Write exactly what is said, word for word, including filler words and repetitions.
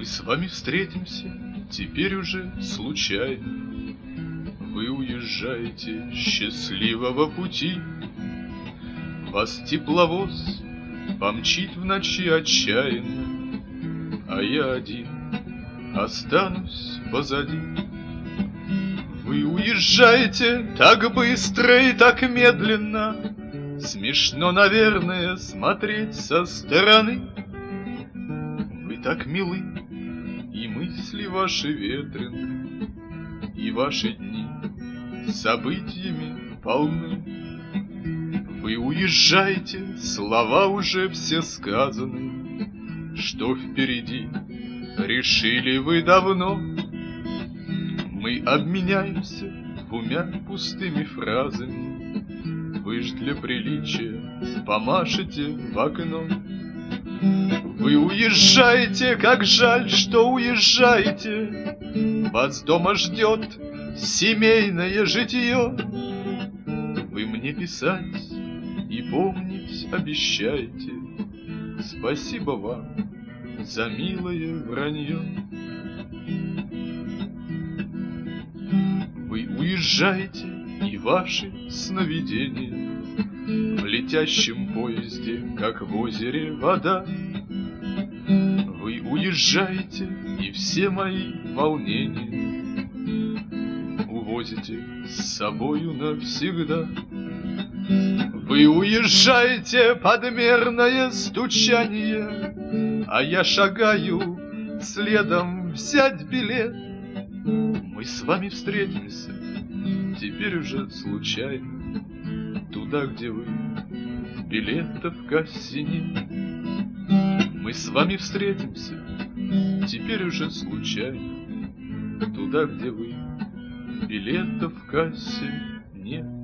с вами встретимся, теперь уже случайно. Вы уезжаете, счастливого пути. Вас тепловоз помчит в ночи отчаянно, а я один останусь позади. Вы уезжаете так быстро и так медленно, смешно, наверное, смотреть со стороны. Вы так милы, и мысли ваши ветрены, и ваши дни событиями полны. Вы уезжаете, слова уже все сказаны, что впереди решили вы давно. Мы обменяемся двумя пустыми фразами, вы ж для приличия помашете в окно. Вы уезжаете, как жаль, что уезжаете, вас дома ждет семейное житье. Вы мне писать и помнить обещаете, спасибо вам за милое вранье. Вы уезжаете, и ваши сновидения в летящем поезде, как в озере вода. Вы уезжаете, и все мои волнения увозите с собою навсегда. Вы уезжаете, подмерное стучание, а я шагаю следом взять билет. Мы с вами встретимся, теперь уже случайно, туда, где вы, билета в кассе нет. Мы с вами встретимся, теперь уже случайно, туда, где вы, билета в кассе нет.